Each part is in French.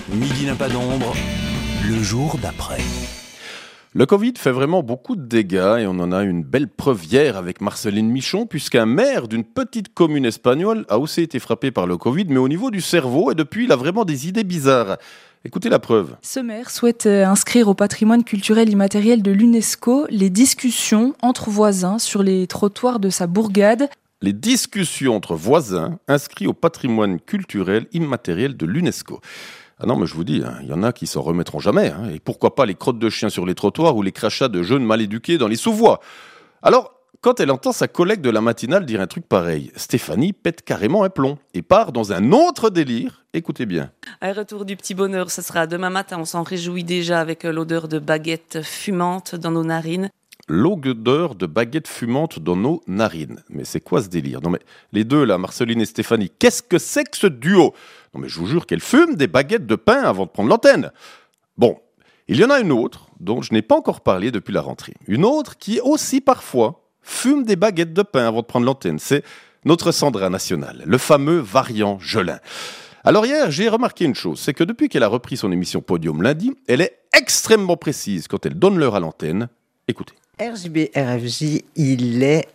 Midi n'a pas d'ombre, le jour d'après. Le Covid fait vraiment beaucoup de dégâts et on en a une belle preuve hier avec Marceline Michon, puisqu'un maire d'une petite commune espagnole a aussi été frappé par le Covid, mais au niveau du cerveau, et depuis il a vraiment des idées bizarres. Écoutez la preuve. Ce maire souhaite inscrire au patrimoine culturel immatériel de l'UNESCO les discussions entre voisins sur les trottoirs de sa bourgade. Les discussions entre voisins inscrits au patrimoine culturel immatériel de l'UNESCO. Ah non, mais je vous dis, il y en a qui s'en remettront jamais. Et pourquoi pas les crottes de chiens sur les trottoirs ou les crachats de jeunes mal éduqués dans les sous-voies. Alors, quand elle entend sa collègue de la matinale dire un truc pareil, Stéphanie pète carrément un plomb et part dans un autre délire. Écoutez bien. Un retour du petit bonheur, ce sera demain matin. On s'en réjouit déjà avec l'odeur de baguettes fumantes dans nos narines. L'odeur de baguettes fumantes dans nos narines. Mais c'est quoi ce délire? Non mais les deux là, Marceline et Stéphanie, qu'est-ce que c'est que ce duo? Non mais je vous jure qu'elles fument des baguettes de pain avant de prendre l'antenne. Bon, il y en a une autre dont je n'ai pas encore parlé depuis la rentrée. Une autre qui aussi parfois fume des baguettes de pain avant de prendre l'antenne. C'est notre Sandra nationale, le fameux variant Gelin. Alors hier, j'ai remarqué une chose, c'est que depuis qu'elle a repris son émission Podium lundi, elle est extrêmement précise quand elle donne l'heure à l'antenne. Écoutez. RJB RFJ, il est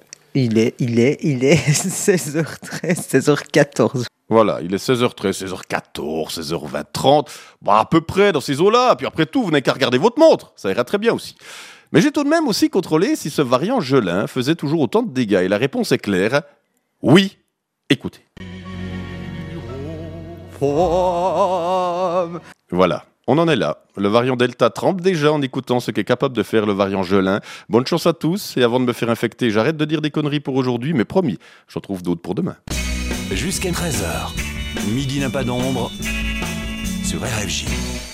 16h13, 16h14. Voilà, il est 16h13, 16h14, 16h20, 30, à peu près dans ces eaux-là. Puis après tout, vous n'avez qu'à regarder votre montre, ça ira très bien aussi. Mais j'ai tout de même aussi contrôlé si ce variant Gelin faisait toujours autant de dégâts. Et la réponse est claire, oui. Écoutez. Voilà. On en est là. Le variant Delta trempe déjà en écoutant ce qu'est capable de faire le variant Gelin. Bonne chance à tous. Et avant de me faire infecter, j'arrête de dire des conneries pour aujourd'hui, mais promis, j'en trouve d'autres pour demain. Jusqu'à 13h, Midi n'a pas d'ombre sur RFJ.